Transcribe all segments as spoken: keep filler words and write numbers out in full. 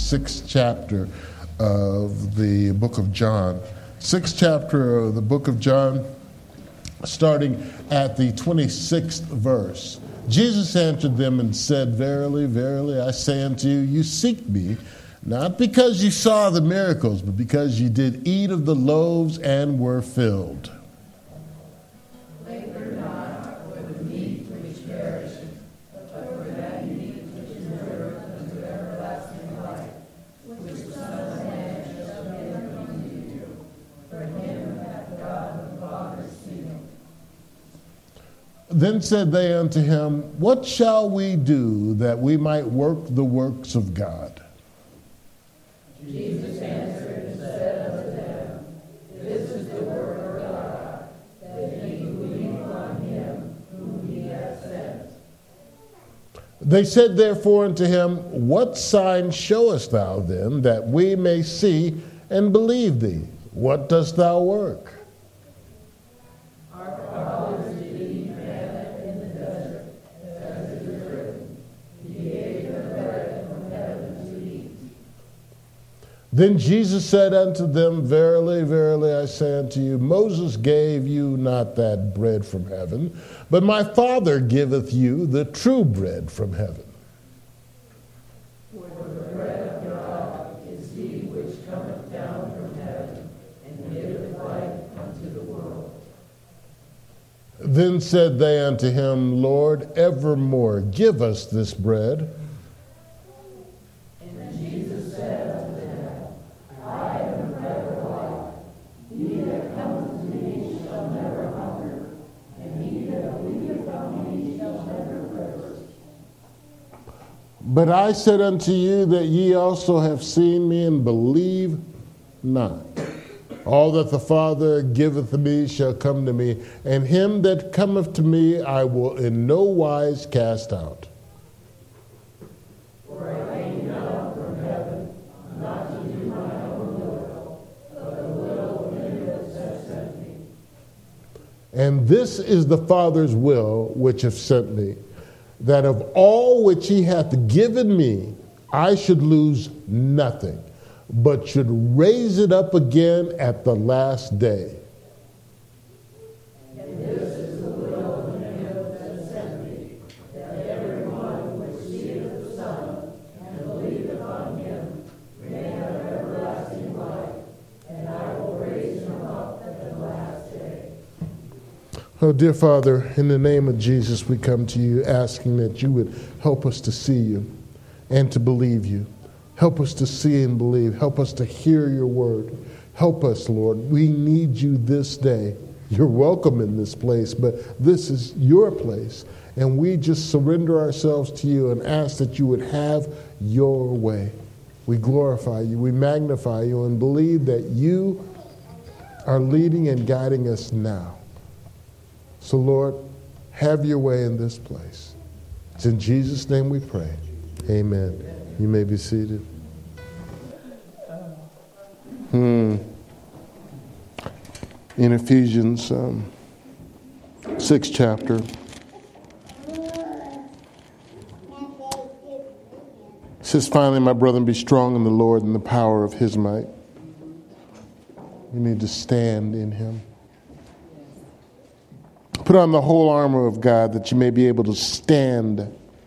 sixth chapter of the book of John. Sixth chapter of the book of John, starting at the twenty-sixth verse. Jesus answered them and said, Verily, verily, I say unto you, you seek me, not because you saw the miracles, but because you did eat of the loaves and were filled. Labor not for the meat which perishes, but for that meat which endureth unto everlasting life, which the Son of Man shall give unto you. For him hath God the Father sealed. Then said they unto him, What shall we do that we might work the works of God? Jesus answered and said unto them, This is the word of God, that ye believe on him whom he hath sent. They said therefore unto him, What sign showest thou then, that we may see and believe thee? What dost thou work? Our fathers did eat manna in the desert, as it is written, He gave them bread from heaven to eat. Then Jesus said unto them, Verily, verily, I say unto you, Moses gave you not that bread from heaven, but my Father giveth you the true bread from heaven. For the bread of God is he which cometh down from heaven, and giveth life unto the world. Then said they unto him, Lord, evermore give us this bread. And Jesus said unto them, I am the bread of life. He that cometh to me shall never hunger, and he that believeth on me shall never thirst. But I said unto you that ye also have seen me and believe not. All that the Father giveth me shall come to me, and him that cometh to me I will in no wise cast out. For I came down from heaven, not to do my own will, but the will of him that hath sent me. And this is the Father's will which hath sent me, that of all which he hath given me I should lose nothing, but should raise it up again at the last day. And this is the will of him that sent me, that every one which seeth the Son and believeth on him may have everlasting life, and I will raise him up at the last day. Oh, dear Father, in the name of Jesus, we come to you asking that you would help us to see you and to believe you. Help us to see and believe. Help us to hear your word. Help us, Lord. We need you this day. You're welcome in this place, but this is your place. And we just surrender ourselves to you and ask that you would have your way. We glorify you. We magnify you and believe that you are leading and guiding us now. So, Lord, have your way in this place. It's in Jesus' name we pray. Amen. You may be seated. Hmm. In Ephesians um, sixth chapter, it says, Finally, my brethren, be strong in the Lord and the power of his might. You need to stand in him. Put on the whole armor of God that you may be able to stand.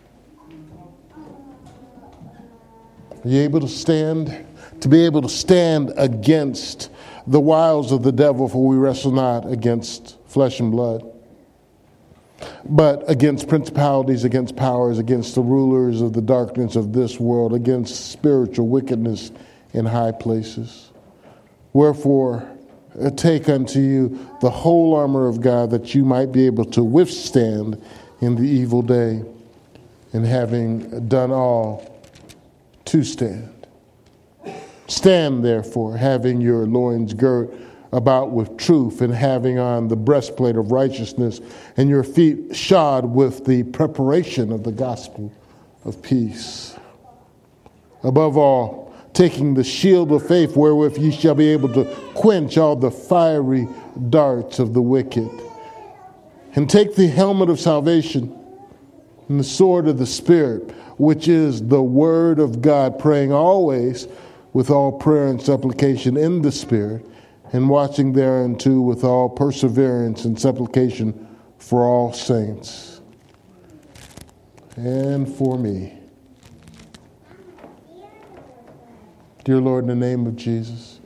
Are you able to stand? To be able to stand against the wiles of the devil, for we wrestle not against flesh and blood, but against principalities, against powers, against the rulers of the darkness of this world, against spiritual wickedness in high places. Wherefore, take unto you the whole armor of God, that you might be able to withstand in the evil day, and having done all, to stand. Stand, therefore, having your loins girt about with truth, and having on the breastplate of righteousness, and your feet shod with the preparation of the gospel of peace. Above all, taking the shield of faith, wherewith ye shall be able to quench all the fiery darts of the wicked. And take the helmet of salvation and the sword of the Spirit, which is the word of God, praying always with all prayer and supplication in the Spirit, and watching thereunto with all perseverance and supplication for all saints and for me. Dear Lord, in the name of Jesus,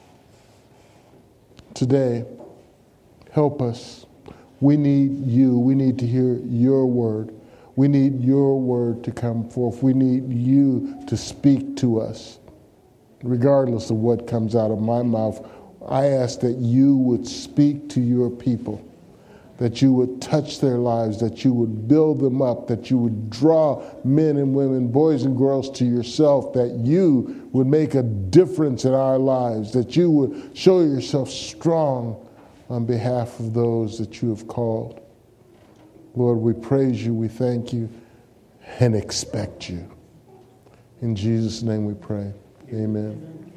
today, help us. We need you. We need to hear your word. We need your word to come forth. We need you to speak to us. Regardless of what comes out of my mouth, I ask that you would speak to your people, that you would touch their lives, that you would build them up, that you would draw men and women, boys and girls to yourself, that you would make a difference in our lives, that you would show yourself strong on behalf of those that you have called. Lord, we praise you, we thank you, and expect you. In Jesus' name we pray. Amen.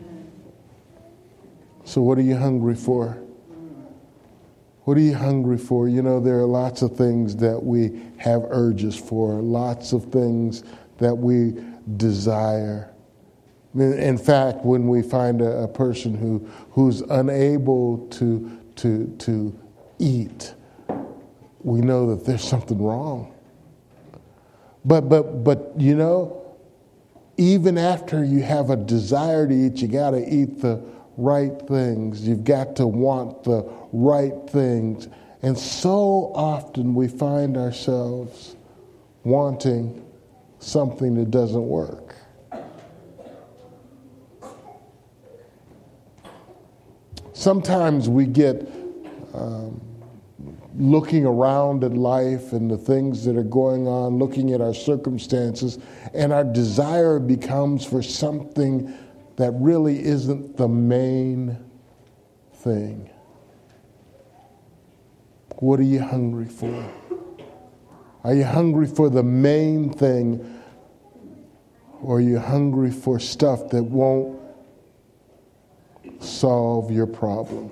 So what are you hungry for? What are you hungry for? You know, there are lots of things that we have urges for, lots of things that we desire. In fact, when we find a, a person who who's unable to to to eat, we know that there's something wrong. But but but you know, even after you have a desire to eat, you got to eat the right things. You've got to want the right things. And so often we find ourselves wanting something that doesn't work. Sometimes we get um, looking around at life and the things that are going on, looking at our circumstances, and our desire becomes for something that really isn't the main thing. What are you hungry for? Are you hungry for the main thing, or are you hungry for stuff that won't solve your problem?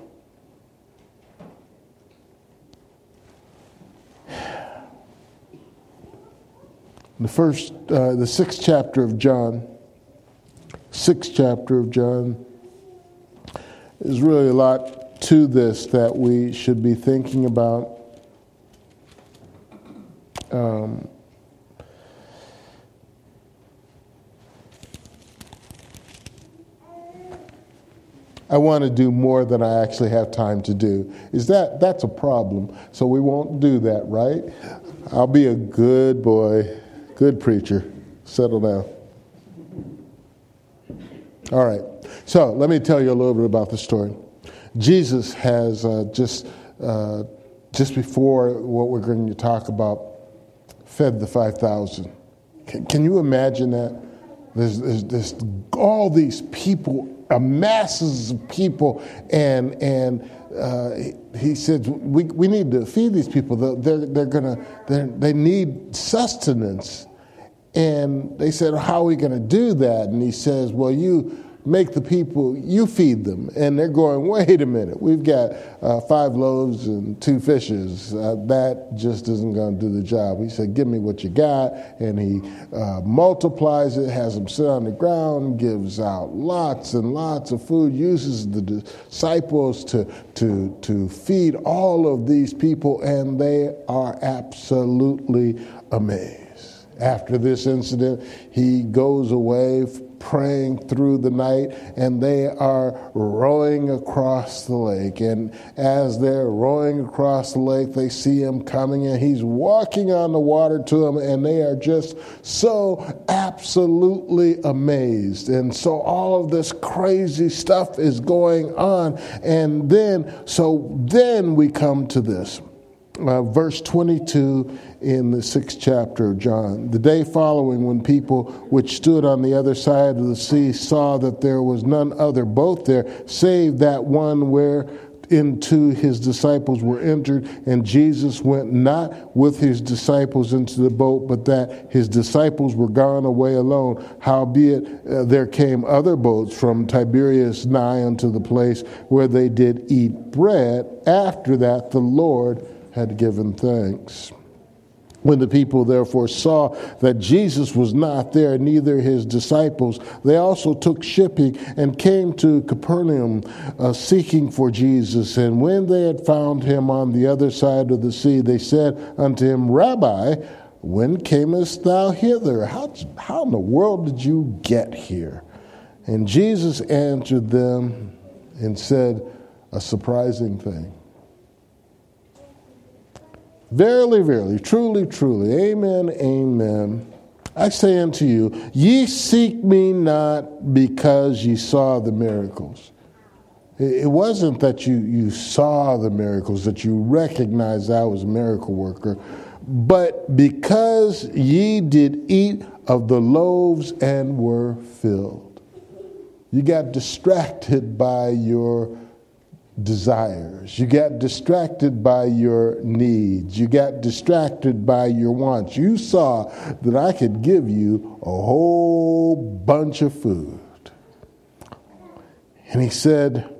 The first, uh, the sixth chapter of John, sixth chapter of John, is really a lot to this that we should be thinking about. Um, I want to do more than I actually have time to do. Is that, that's a problem. So we won't do that, right? I'll be a good boy, good preacher. Settle down. All right. So let me tell you a little bit about the story. Jesus has uh, just uh, just before what we're going to talk about, fed the five thousand. Can, can you imagine that? There's, there's, there's all these people, uh, masses of people, and and uh, he, he said we we need to feed these people. They're they're, they're gonna they're, they need sustenance, and they said, how are we going to do that? And he says, well, you make the people, you feed them. And they're going, wait a minute, we've got uh, five loaves and two fishes. Uh, that just isn't going to do the job. He said, give me what you got. And he uh, multiplies it, has them sit on the ground, gives out lots and lots of food, uses the disciples to, to, to feed all of these people, and they are absolutely amazed. After this incident, he goes away praying through the night, and they are rowing across the lake. And as they're rowing across the lake, they see him coming, and he's walking on the water to them, and they are just so absolutely amazed. And so all of this crazy stuff is going on. And then, so then we come to this. Uh, verse twenty-two in the sixth chapter of John. The day following, when people which stood on the other side of the sea saw that there was none other boat there, save that one whereinto his disciples were entered, and Jesus went not with his disciples into the boat, but that his disciples were gone away alone. Howbeit uh, there came other boats from Tiberias nigh unto the place where they did eat bread. After that the Lord had given thanks. When the people therefore saw that Jesus was not there, neither his disciples, they also took shipping and came to Capernaum, uh, seeking for Jesus. And when they had found him on the other side of the sea, they said unto him, Rabbi, when camest thou hither? How, how in the world did you get here? And Jesus answered them and said a surprising thing. Verily, verily, truly, truly, amen, amen. I say unto you, ye seek me not because ye saw the miracles. It wasn't that you, you saw the miracles, that you recognized I was a miracle worker, but because ye did eat of the loaves and were filled. You got distracted by your desires. You got distracted by your needs. You got distracted by your wants. You saw that I could give you a whole bunch of food. And he said,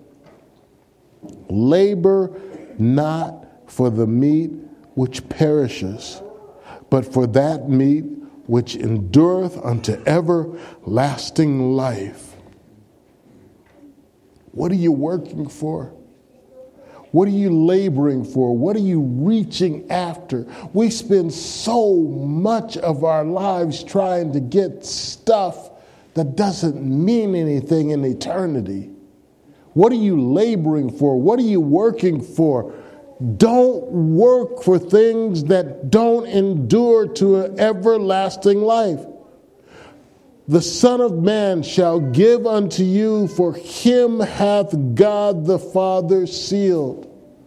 labor not for the meat which perishes, but for that meat which endureth unto everlasting life. What are you working for? What are you laboring for? What are you reaching after? We spend so much of our lives trying to get stuff that doesn't mean anything in eternity. What are you laboring for? What are you working for? Don't work for things that don't endure to an everlasting life. The Son of Man shall give unto you, for him hath God the Father sealed.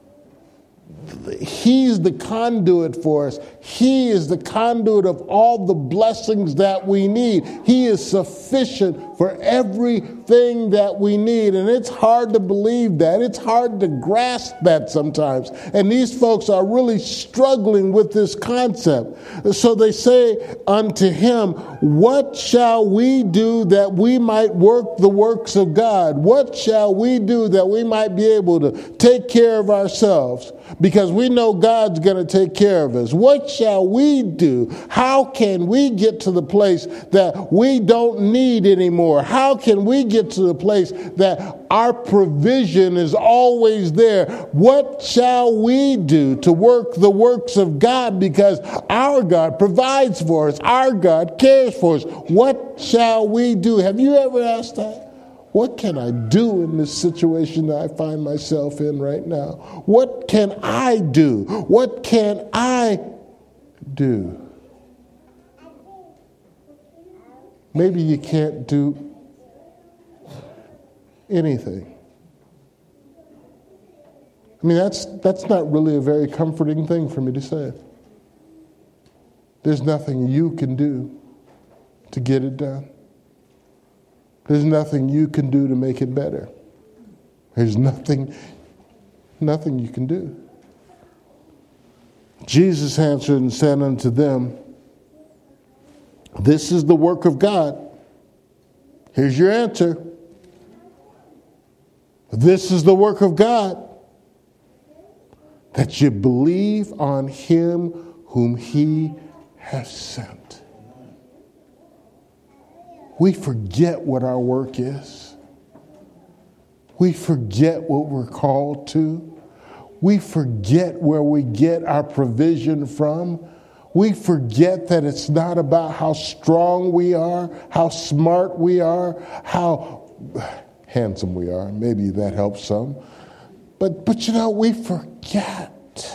He's the conduit for us. He is the conduit of all the blessings that we need. He is sufficient for everything that we need. And it's hard to believe that. It's hard to grasp that sometimes. And these folks are really struggling with this concept. So they say unto him, what shall we do that we might work the works of God? What shall we do that we might be able to take care of ourselves? Because we know God's going to take care of us. What shall we do? How can we get to the place that we don't need anymore? How can we get to the place that our provision is always there? What shall we do to work the works of God? Because our God provides for us. Our God cares for us. What shall we do? Have you ever asked that? What can I do in this situation that I find myself in right now? What can I do? What can I do? Maybe you can't do anything. I mean, that's that's not really a very comforting thing for me to say. There's nothing you can do to get it done. There's nothing you can do to make it better. There's nothing, nothing you can do. Jesus answered and said unto them, this is the work of God. Here's your answer. This is the work of God, that you believe on him whom he has sent. We forget what our work is. We forget what we're called to. We forget where we get our provision from. We forget that it's not about how strong we are, how smart we are, how handsome we are. Maybe that helps some. But, but you know, we forget.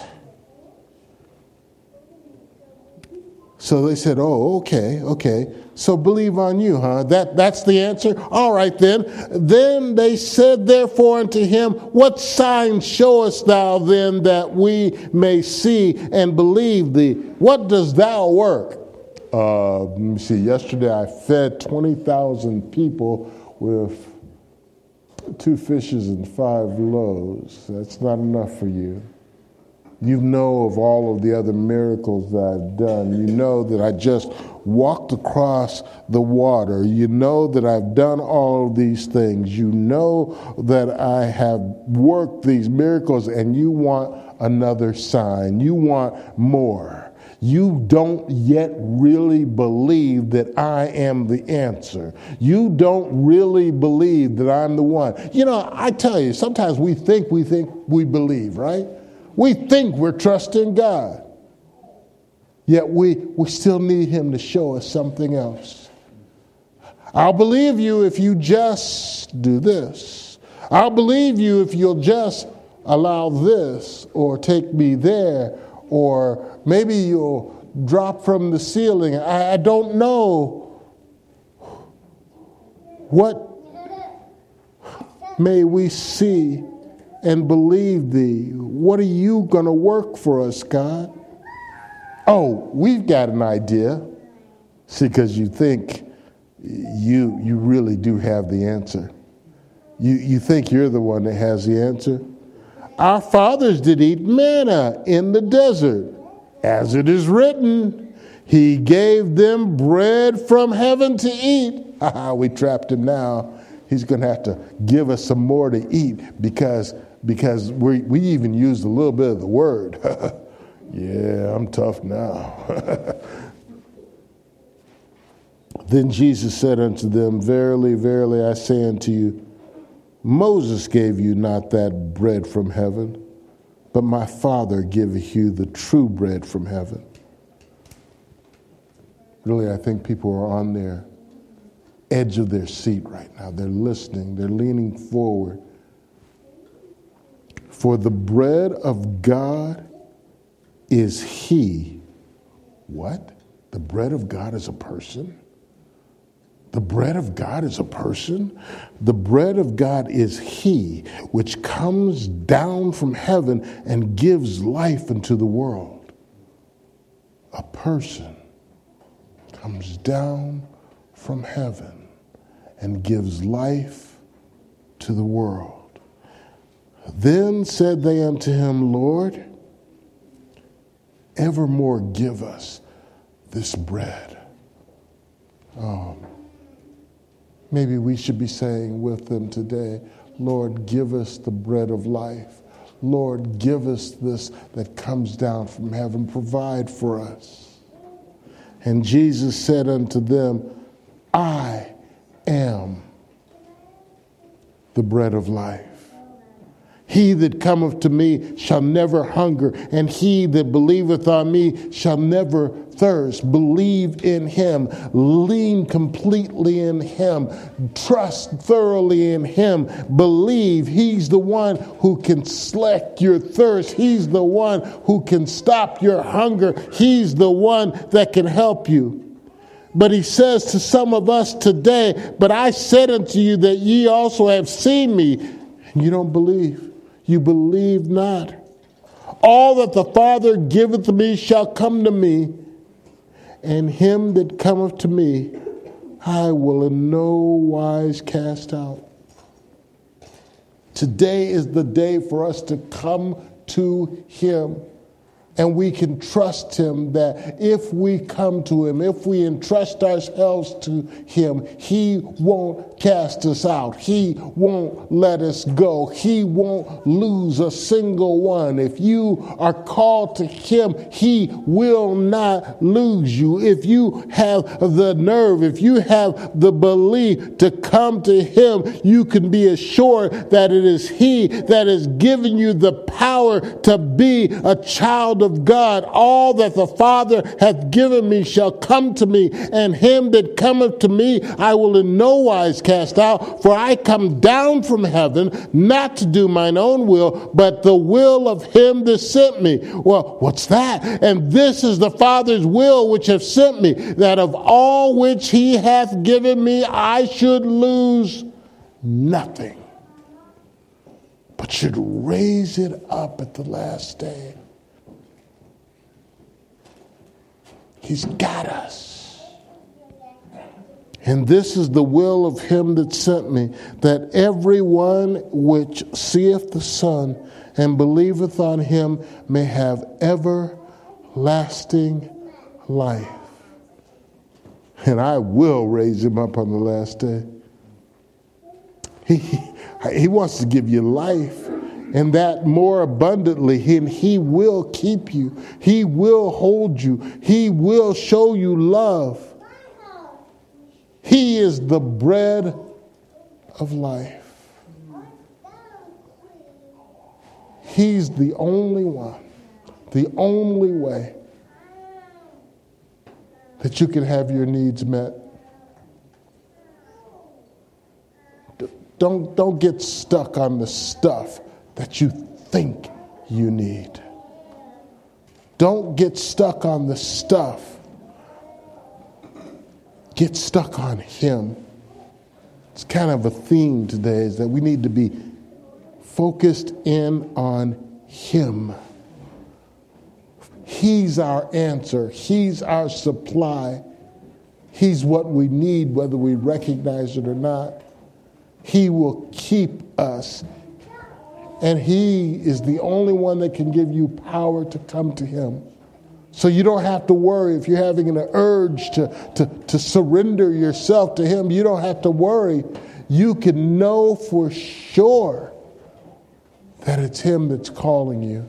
So they said, oh, okay, okay. So believe on you, huh? That, that's the answer? All right then. Then they said therefore unto him, what sign showest thou then that we may see and believe thee? What does thou work? Uh, let me see. Yesterday I fed twenty thousand people with two fishes and five loaves. That's not enough for you. You know of all of the other miracles that I've done. You know that I just walked across the water. You know that I've done all of these things. You know that I have worked these miracles, and you want another sign. You want more. You don't yet really believe that I am the answer. You don't really believe that I'm the one. You know, I tell you, sometimes we think we think we believe, right? We think we're trusting God. Yet we, we still need him to show us something else. I'll believe you if you just do this. I'll believe you if you'll just allow this or take me there, or maybe you'll drop from the ceiling. I, I don't know. What may we see and believe thee? What are you going to work for us, God? Oh, we've got an idea. See, because you think you you really do have the answer. You you think you're the one that has the answer. Our fathers did eat manna in the desert. As it is written, he gave them bread from heaven to eat. We trapped him now. He's going to have to give us some more to eat because, because we we even used a little bit of the word. Yeah, I'm tough now. Then Jesus said unto them, Verily, verily, I say unto you, Moses gave you not that bread from heaven, but my Father giveth you the true bread from heaven. Really, I think people are on their edge of their seat right now. They're listening. They're leaning forward. For the bread of God is he. What? The bread of God is a person? The bread of God is a person? The bread of God is he which comes down from heaven and gives life into the world. A person comes down from heaven and gives life to the world. Then said they unto him, Lord, evermore give us this bread. Oh, maybe we should be saying with them today, Lord, give us the bread of life. Lord, give us this that comes down from heaven. Provide for us. And Jesus said unto them, I am the bread of life. He that cometh to me shall never hunger, and he that believeth on me shall never thirst. Believe in him. Lean completely in him. Trust thoroughly in him. Believe he's the one who can slake your thirst. He's the one who can stop your hunger. He's the one that can help you. But he says to some of us today, but I said unto you that ye also have seen me, and you don't believe. You believe not. All that the Father giveth me shall come to me, and him that cometh to me I will in no wise cast out. Today is the day for us to come to him. And we can trust him that if we come to him, if we entrust ourselves to him, he won't cast us out. He won't let us go. He won't lose a single one. If you are called to him, he will not lose you. If you have the nerve, if you have the belief to come to him, you can be assured that it is he that has given you the power to be a child of God. All that the Father hath given me shall come to me, and him that cometh to me I will in no wise cast out. For I come down from heaven not to do mine own will, but the will of him that sent me. Well, what's that? And this is the Father's will which hath sent me, that of all which he hath given me I should lose nothing, but should raise it up at the last day. He's got us. And this is the will of him that sent me, that every one which seeth the Son and believeth on him may have everlasting life. And I will raise him up on the last day. He, he wants to give you life and that more abundantly, and he will keep you. He will hold you. He will show you love. He is the bread of life. He's the only one, the only way that you can have your needs met. Don't, don't get stuck on the stuff that you think you need. Don't get stuck on the stuff. Get stuck on him. It's kind of a theme today, is that we need to be focused in on him. He's our answer. He's our supply. He's what we need, whether we recognize it or not. He will keep us. And he is the only one that can give you power to come to him. So you don't have to worry if you're having an urge to, to, to surrender yourself to him. You don't have to worry. You can know for sure that it's him that's calling you.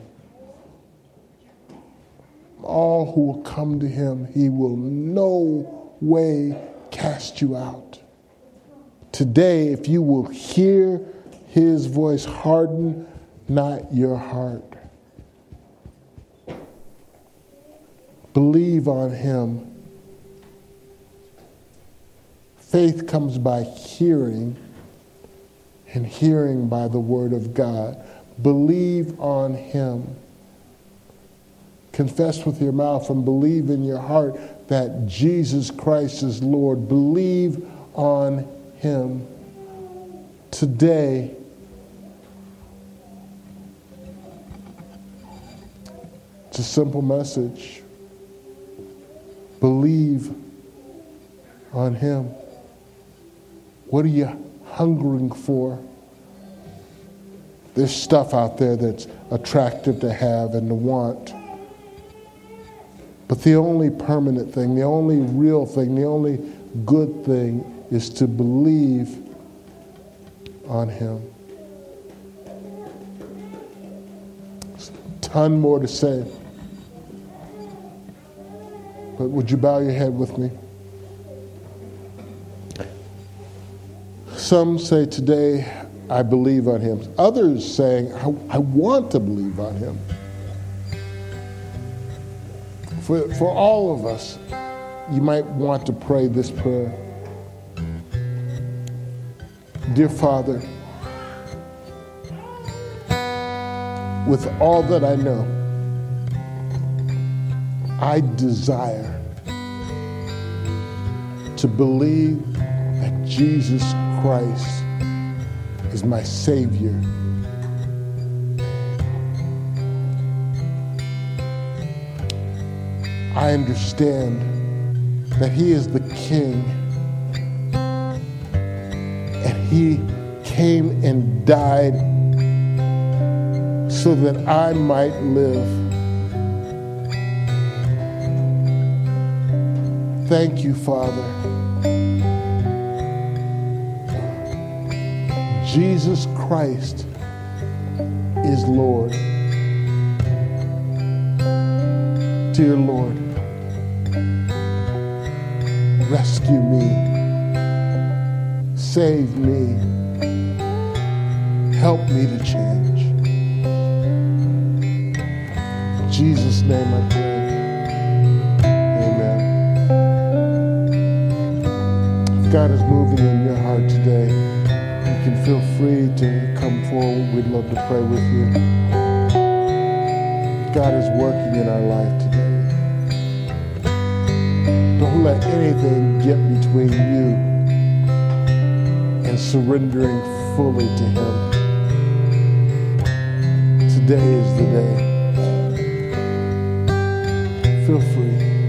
All who will come to him, he will no way cast you out. Today, if you will hear his voice, harden not your heart. Believe on him. Faith comes by hearing, and hearing by the word of God. Believe on him. Confess with your mouth and believe in your heart that Jesus Christ is Lord. Believe on him. Today, it's a simple message. Believe on him. What are you hungering for? There's stuff out there that's attractive to have and to want. But the only permanent thing, the only real thing, the only good thing is to believe on him. There's a ton more to say. But would you bow your head with me? Some say today, I believe on him. Others saying, I, I want to believe on him. For, for all of us, you might want to pray this prayer. Dear Father, with all that I know, I desire to believe that Jesus Christ is my Savior. I understand that he is the King, and he came and died so that I might live. Thank you, Father. Jesus Christ is Lord. Dear Lord, rescue me, save me, help me to change. In Jesus' name I pray. Amen. If God is moving in your heart today, you can feel free to come forward. We'd love to pray with you. God is working in our life today. Don't let anything get between you and surrendering fully to him. Today is the day. Feel free.